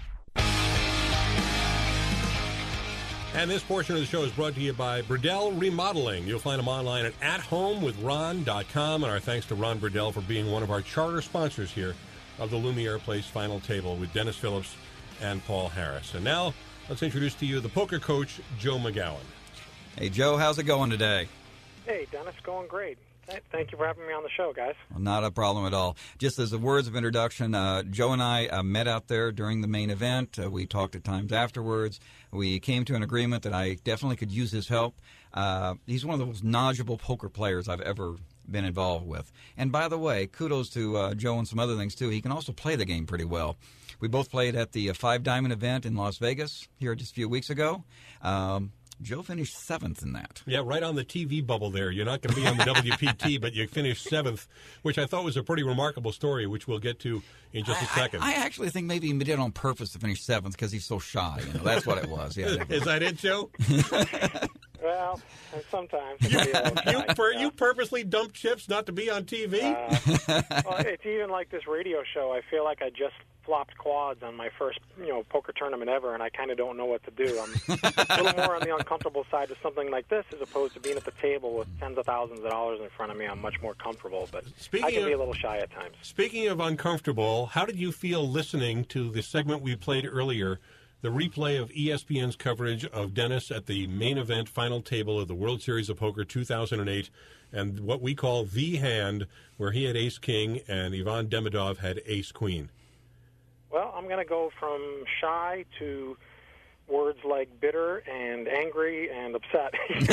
And this portion of the show is brought to you by Burdell Remodeling. You'll find them online at athomewithron.com. And our thanks to Ron Burdell for being one of our charter sponsors here of the Lumiere Place Final Table with Dennis Phillips and Paul Harris. And now, let's introduce to you the poker coach, Joe McGowan. Hey, Joe, how's it going today? Hey, Dennis, going great. Thank you for having me on the show, guys. Well, not a problem at all. Just as the words of introduction, Joe and I met out there during the main event. We talked at times afterwards. We came to an agreement that I definitely could use his help. He's one of the most knowledgeable poker players I've ever been involved with. And by the way, kudos to Joe and some other things, too. He can also play the game pretty well. We both played at the Five Diamond event in Las Vegas here just a few weeks ago. Joe finished 7th in that. Yeah, right on the TV bubble there. You're not going to be on the WPT, but you finished 7th, which I thought was a pretty remarkable story, which we'll get to in just a second. I actually think maybe he did it on purpose to finish 7th because he's so shy. That's what it was. Yeah. Is that it, Joe? Well, sometimes. You purposely dumped chips not to be on TV? Well, it's even like this radio show. I feel like I just flopped quads on my first, poker tournament ever, and I kind of don't know what to do. I'm a little more on the uncomfortable side of something like this, as opposed to being at the table with tens of thousands of dollars in front of me. I'm much more comfortable, but I can be a little shy at times. Speaking of uncomfortable, how did you feel listening to the segment we played earlier, the replay of ESPN's coverage of Dennis at the main event final table of the World Series of Poker 2008, and what we call the hand, where he had ace-king and Ivan Demidov had ace-queen? Well, I'm going to go from shy to words like bitter and angry and upset.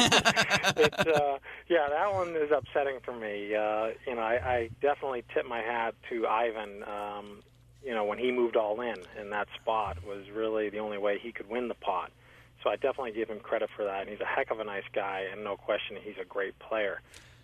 That one is upsetting for me. I definitely tip my hat to Ivan. When he moved all in that spot was really the only way he could win the pot. So I definitely give him credit for that. And he's a heck of a nice guy, and no question he's a great player.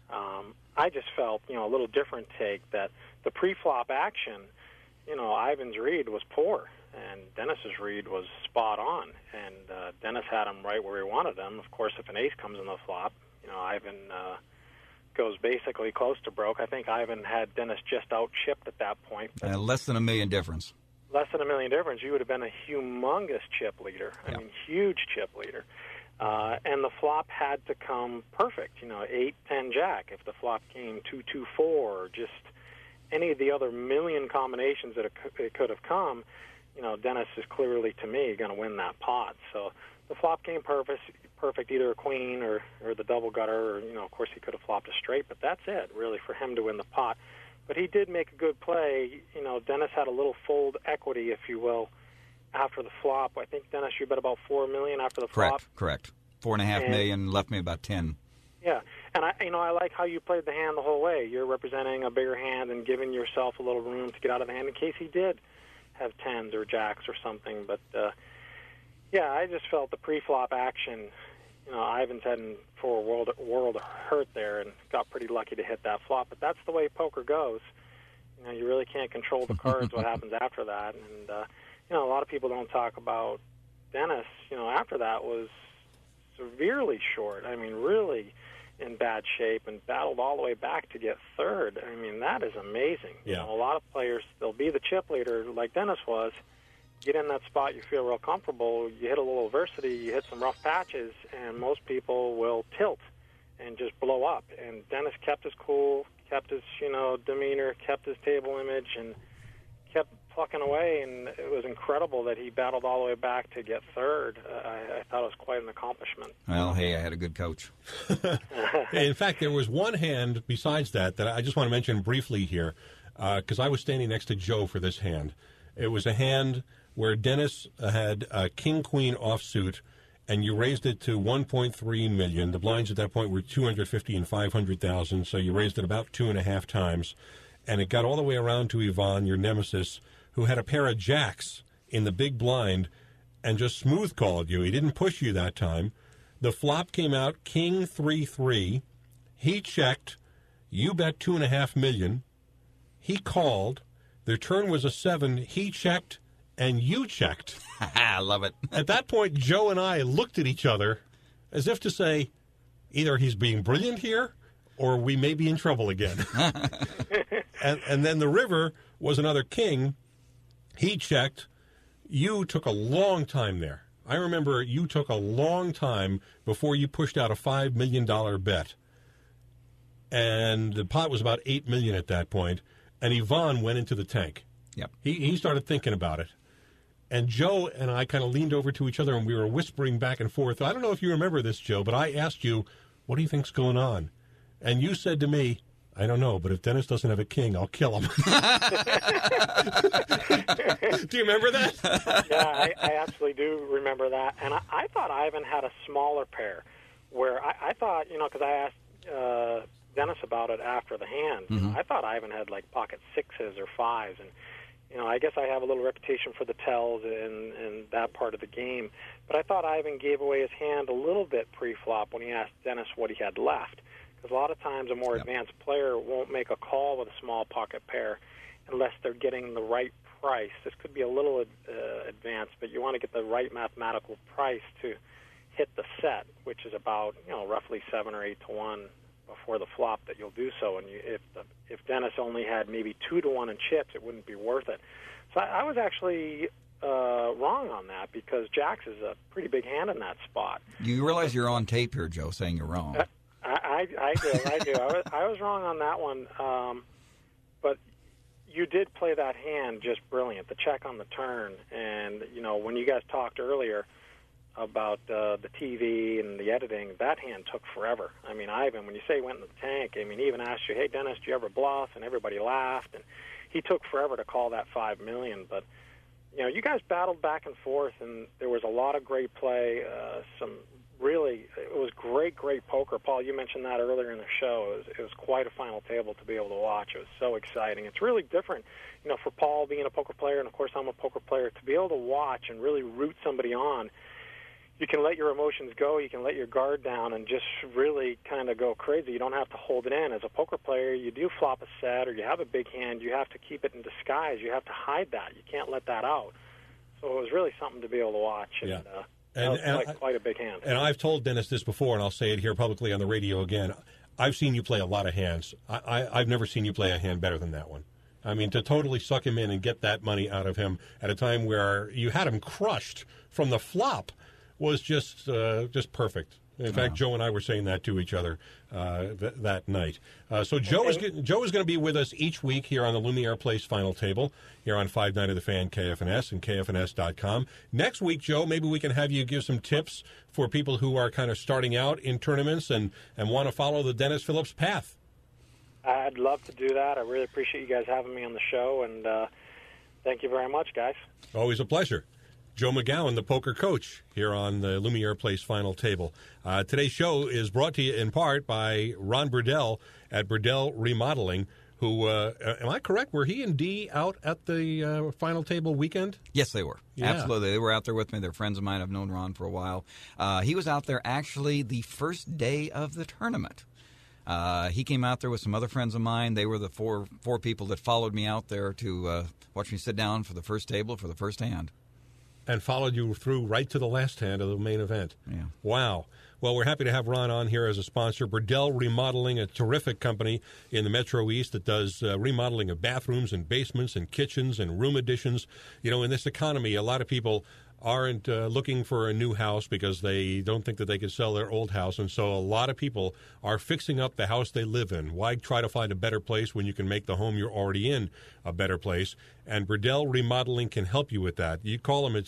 I just felt, a little different take that the pre-flop action, Ivan's read was poor, and Dennis's read was spot on. And Dennis had him right where he wanted him. Of course, if an ace comes in the flop, Ivan goes basically close to broke. I think Ivan had Dennis just out-chipped at that point. Less than $1 million difference. Less than $1 million difference. You would have been a humongous chip leader. Yeah. I mean, huge chip leader. And the flop had to come perfect. 8, 10, jack. If the flop came 2, 2, 4, or just any of the other million combinations that it could have come, Dennis is clearly, to me, going to win that pot. So the flop came perfect, either a queen or the double gutter, or, of course he could have flopped a straight, but that's it, really, for him to win the pot. But he did make a good play. Dennis had a little fold equity, if you will, after the flop. I think, Dennis, you bet about $4 million after the flop. Correct. $4.5 million, left me about 10. Yeah, and I like how you played the hand the whole way. You're representing a bigger hand and giving yourself a little room to get out of the hand in case he did have tens or jacks or something. But I just felt the pre-flop action. Ivan's heading for a world of hurt there and got pretty lucky to hit that flop. But that's the way poker goes. You really can't control the cards. What happens after that? And a lot of people don't talk about Dennis. After that was severely short. I mean, really in bad shape, and battled all the way back to get third. I mean, that is amazing. Yeah. A lot of players, they'll be the chip leader like Dennis was, get in that spot, you feel real comfortable, you hit a little adversity, you hit some rough patches, and most people will tilt and just blow up. And Dennis kept his cool, kept his, demeanor, kept his table image, and kept plucking away, and it was incredible that he battled all the way back to get third. I thought it was quite an accomplishment. Well, hey, I had a good coach. In fact, there was one hand besides that I just want to mention briefly here, because I was standing next to Joe for this hand. It was a hand where Dennis had a king-queen offsuit, and you raised it to $1.3 million. The blinds at that point were $250,000 and $500,000, so you raised it about 2.5 times. And it got all the way around to Yvonne, your nemesis, who had a pair of jacks in the big blind and just smooth called you. He didn't push you that time. The flop came out king 3-3. He checked. You bet $2.5 million. He called. Their turn was a 7. He checked, and you checked. I love it. At that point, Joe and I looked at each other as if to say, either he's being brilliant here, or we may be in trouble again. and then the river was another king. He checked. You took a long time there. I remember you took a long time before you pushed out a $5 million bet. And the pot was about $8 million at that point. And Yvonne went into the tank. Yep. He started thinking about it. And Joe and I kind of leaned over to each other, and we were whispering back and forth. I don't know if you remember this, Joe, but I asked you, what do you think's going on? And you said to me, I don't know, but if Dennis doesn't have a king, I'll kill him. Do you remember that? Yeah, I absolutely do remember that. And I thought Ivan had a smaller pair, where I thought, because I asked Dennis about it after the hand. Mm-hmm. I thought Ivan had like pocket 6s or 5s, and I guess I have a little reputation for the tells in that part of the game. But I thought Ivan gave away his hand a little bit pre-flop when he asked Dennis what he had left. Because a lot of times a more advanced player won't make a call with a small pocket pair unless they're getting the right price. This could be a little advanced, but you want to get the right mathematical price to hit the set, which is about roughly 7 or 8 to 1 before the flop that you'll do so. And if Dennis only had maybe 2 to 1 in chips, it wouldn't be worth it. So I was actually wrong on that, because jacks is a pretty big hand in that spot. You realize you're on tape here, Joe, saying you're wrong. I do. I was wrong on that one, but you did play that hand just brilliant. The check on the turn, and when you guys talked earlier about the TV and the editing, that hand took forever. I mean, Ivan, when you say he went in the tank, I mean, he even asked you, "Hey, Dennis, do you ever bluff?" And everybody laughed, and he took forever to call that $5 million. But you guys battled back and forth, and there was a lot of great play. It was great poker. Paul, you mentioned that earlier in the show. It was quite a final table to be able to watch. It was so exciting. It's really different, for Paul being a poker player, and of course I'm a poker player, to be able to watch and really root somebody on. You can let your emotions go, you can let your guard down, and just really kind of go crazy. You don't have to hold it in. As a poker player, you do flop a set or you have a big hand, you have to keep it in disguise. You have to hide that. You can't let that out. So it was really something to be able to watch. Yeah. And quite a big hand. And I've told Dennis this before, and I'll say it here publicly on the radio again. I've seen you play a lot of hands. I've never seen you play a hand better than that one. I mean, to totally suck him in and get that money out of him at a time where you had him crushed from the flop was just perfect. In fact, Joe and I were saying that to each other that night. So Joe is going to be with us each week here on the Lumiere Place Final Table, here on 590 The Fan, KFNS, and KFNS.com. Next week, Joe, maybe we can have you give some tips for people who are kind of starting out in tournaments and want to follow the Dennis Phillips path. I'd love to do that. I really appreciate you guys having me on the show, and thank you very much, guys. Always a pleasure. Joe McGowan, the poker coach, here on the Lumiere Place Final Table. Today's show is brought to you in part by Ron Burdell at Burdell Remodeling, who, am I correct, were he and Dee out at the Final Table weekend? Yes, they were. Yeah. Absolutely. They were out there with me. They're friends of mine. I've known Ron for a while. He was out there actually the first day of the tournament. He came out there with some other friends of mine. They were the four people that followed me out there to watch me sit down for the first table for the first hand. And followed you through right to the last hand of the main event. Yeah. Wow. Well, we're happy to have Ron on here as a sponsor. Burdell Remodeling, a terrific company in the Metro East that does remodeling of bathrooms and basements and kitchens and room additions. In this economy, a lot of people aren't looking for a new house because they don't think that they can sell their old house. And so a lot of people are fixing up the house they live in. Why try to find a better place when you can make the home you're already in a better place? And Burdell Remodeling can help you with that. You call them at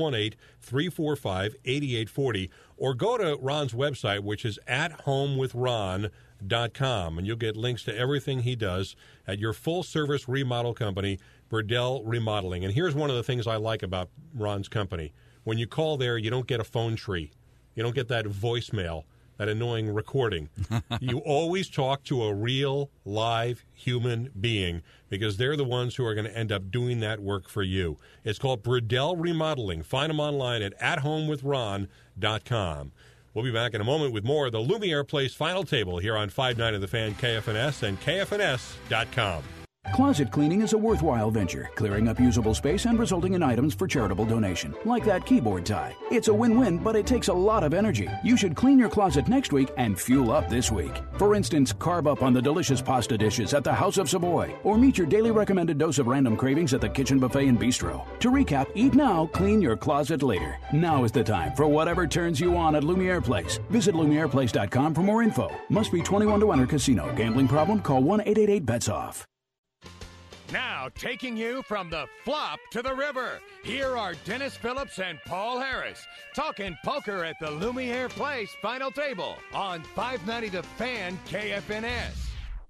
618-345-8840 or go to Ron's website, which is athomewithron.com, and you'll get links to everything he does at your full-service remodel company, Burdell Remodeling. And here's one of the things I like about Ron's company. When you call there, you don't get a phone tree. You don't get that voicemail, that annoying recording. You always talk to a real, live human being because they're the ones who are going to end up doing that work for you. It's called Burdell Remodeling. Find them online at athomewithron.com. We'll be back in a moment with more of the Lumiere Place Final Table here on 590 The Fan, KFNS, and KFNS.com. Closet cleaning is a worthwhile venture, clearing up usable space and resulting in items for charitable donation, like that keyboard tie. It's a win-win, but it takes a lot of energy. You should clean your closet next week and fuel up this week. For instance, carve up on the delicious pasta dishes at the House of Savoy, or meet your daily recommended dose of random cravings at the Kitchen Buffet and Bistro. To recap, eat now, clean your closet later. Now is the time for whatever turns you on at Lumiere Place. Visit LumierePlace.com for more info. Must be 21 to enter. Casino. Gambling problem? Call 1-888-BETS-OFF. Now, taking you from the flop to the river, here are Dennis Phillips and Paul Harris talking poker at the Lumiere Place Final Table on 590 The Fan, KFNS.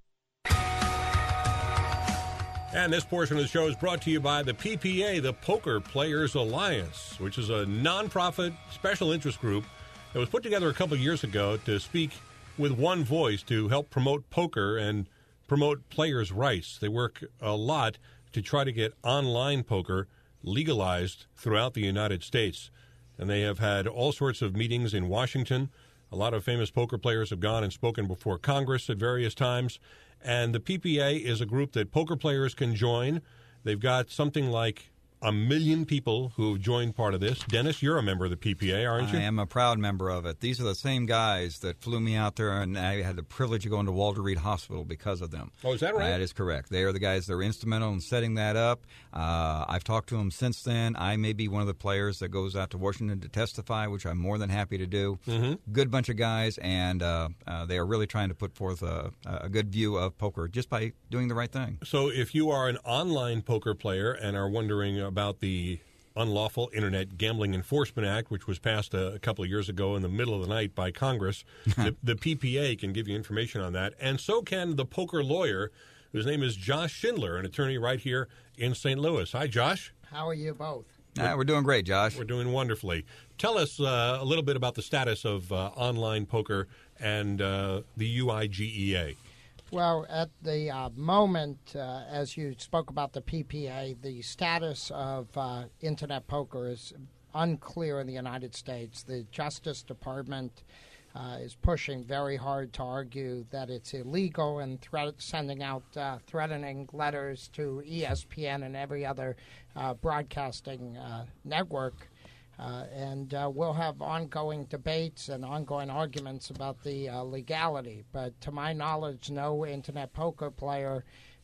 And this portion of the show is brought to you by the PPA, the Poker Players Alliance, which is a nonprofit special interest group that was put together a couple years ago to speak with one voice to help promote poker and promote players' rights. They work a lot to try to get online poker legalized throughout the United States. And they have had all sorts of meetings in Washington. A lot of famous poker players have gone and spoken before Congress at various times. And the PPA is a group that poker players can join. They've got something like 1 million people who have joined part of this. Dennis, you're a member of the PPA, aren't you? I am a proud member of it. These are the same guys that flew me out there, and I had the privilege of going to Walter Reed Hospital because of them. Oh, is that right? That is correct. They are the guys that are instrumental in setting that up. I've talked to them since then. I may be one of the players that goes out to Washington to testify, which I'm more than happy to do. Mm-hmm. Good bunch of guys, and they are really trying to put forth a good view of poker just by doing the right thing. So if you are an online poker player and are wondering about the Unlawful Internet Gambling Enforcement Act, which was passed a couple of years ago in the middle of the night by Congress, the PPA can give you information on that. And so can the poker lawyer, whose name is Josh Schindler, an attorney right here in St. Louis. Hi, Josh. How are you both? We're doing great, Josh. We're doing wonderfully. Tell us a little bit about the status of online poker and the UIGEA. Well, at the moment, as you spoke about the PPA, the status of Internet poker is unclear in the United States. The Justice Department is pushing very hard to argue that it's illegal and sending out threatening letters to ESPN and every other broadcasting network. And we'll have ongoing debates and ongoing arguments about the legality. But to my knowledge, no Internet poker player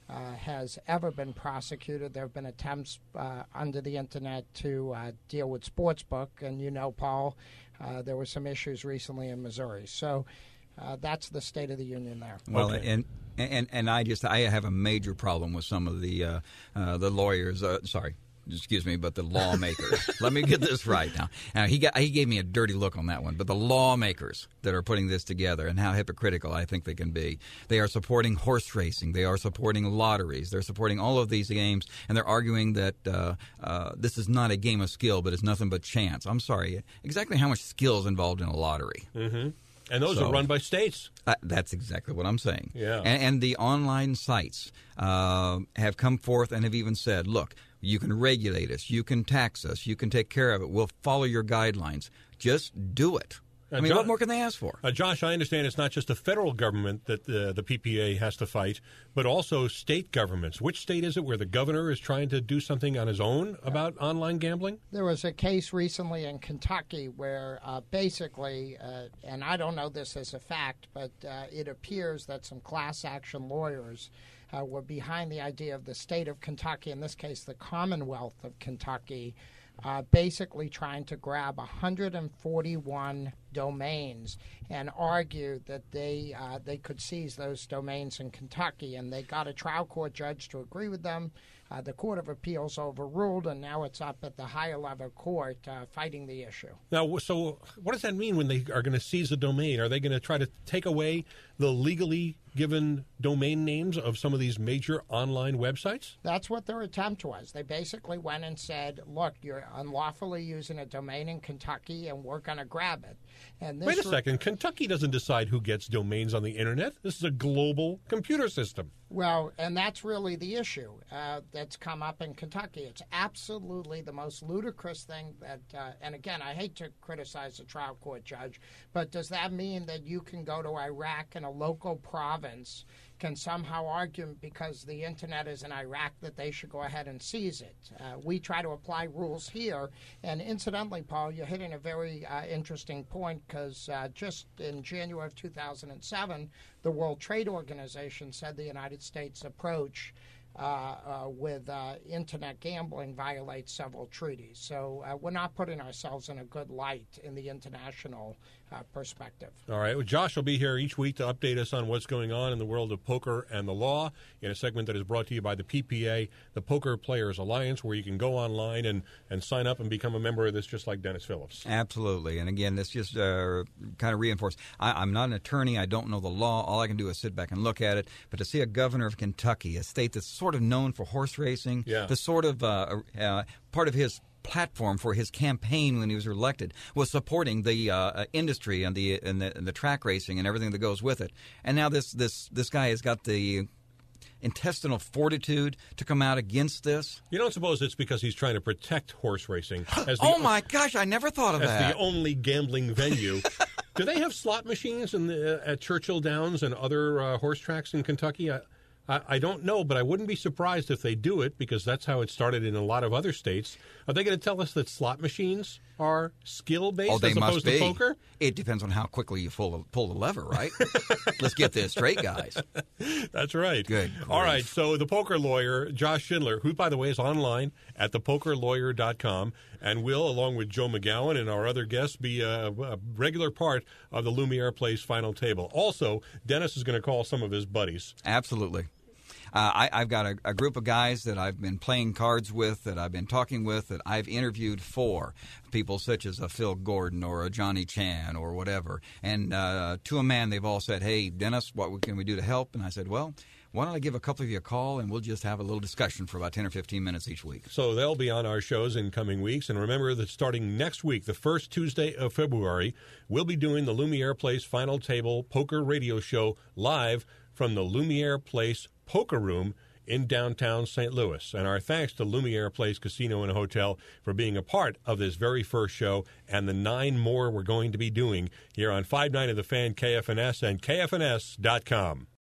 has ever been prosecuted. There have been attempts under the Internet to deal with Sportsbook. And you know, Paul, there were some issues recently in Missouri. So that's the state of the union there. Well, okay. and I have a major problem with some of the lawyers. Excuse me, but the lawmakers. Let me get this right now. Now he gave me a dirty look on that one, but the lawmakers that are putting this together and how hypocritical I think they can be. They are supporting horse racing. They are supporting lotteries. They're supporting all of these games, and they're arguing that this is not a game of skill, but it's nothing but chance. I'm sorry. Exactly how much skill is involved in a lottery? Mm-hmm. And those are run by states. That's exactly what I'm saying. Yeah. And the online sites have come forth and have even said, look, you can regulate us, you can tax us, you can take care of it. We'll follow your guidelines. Just do it. I mean, what more can they ask for? Josh, I understand it's not just the federal government that the PPA has to fight, but also state governments. Which state is it where the governor is trying to do something on his own about online gambling? There was a case recently in Kentucky where basically, and I don't know this as a fact, but it appears that some class action lawyers were behind the idea of the state of Kentucky, in this case the Commonwealth of Kentucky, basically trying to grab 141 domains and argued that they could seize those domains in Kentucky, and they got a trial court judge to agree with them. The Court of Appeals overruled, and now it's up at the higher level court fighting the issue. Now, so what does that mean when they are going to seize a domain? Are they going to try to take away the legally given domain names of some of these major online websites? That's what their attempt was. They basically went and said, look, you're unlawfully using a domain in Kentucky, and we're going to grab it. And this Wait a second. Kentucky doesn't decide who gets domains on the Internet. This is a global computer system. Well, and that's really the issue that's come up in Kentucky. It's absolutely the most ludicrous thing that, and again, I hate to criticize the trial court judge, but does that mean that you can go to Iraq and a local province can somehow argue because the Internet is in Iraq that they should go ahead and seize it? We try to apply rules here. And incidentally, Paul, you're hitting a very interesting point because just in January of 2007, the World Trade Organization said the United States approach with Internet gambling violates several treaties. So we're not putting ourselves in a good light in the international perspective. All right. Well, Josh will be here each week to update us on what's going on in the world of poker and the law in a segment that is brought to you by the PPA, the Poker Players Alliance, where you can go online and sign up and become a member of this just like Dennis Phillips. Absolutely. And again, this just kind of reinforced. I'm not an attorney. I don't know the law. All I can do is sit back and look at it. But to see a governor of Kentucky, a state that's sort of known for horse racing, the sort of part of his platform for his campaign when he was elected was supporting the industry and the track racing and everything that goes with it. And now this guy has got the intestinal fortitude to come out against this. You don't suppose it's because he's trying to protect horse racing? My gosh, I never thought of that. As the only gambling venue. Do they have slot machines at Churchill Downs and other horse tracks in Kentucky? I don't know, but I wouldn't be surprised if they do it because that's how it started in a lot of other states. Are they going to tell us that slot machines are skill-based as opposed to poker? It depends on how quickly you pull the lever, right? Let's get this straight, guys. That's right. Good. All right, so the poker lawyer, Josh Schindler, who, by the way, is online at thepokerlawyer.com, and will, along with Joe McGowan and our other guests, be a regular part of the Lumiere Place final table. Also, Dennis is going to call some of his buddies. Absolutely. I've got a group of guys that I've been playing cards with, that I've been talking with, that I've interviewed for. People such as a Phil Gordon or a Johnny Chan or whatever. And to a man, they've all said, hey, Dennis, what can we do to help? And I said, well, why don't I give a couple of you a call, and we'll just have a little discussion for about 10 or 15 minutes each week. So they'll be on our shows in coming weeks. And remember that starting next week, the first Tuesday of February, we'll be doing the Lumiere Place Final Table Poker Radio Show live from the Lumiere Place Poker Room in downtown St. Louis. And our thanks to Lumiere Place Casino and Hotel for being a part of this very first show and the 9 more we're going to be doing here on 590 The Fan, KFNS, and KFNS.com.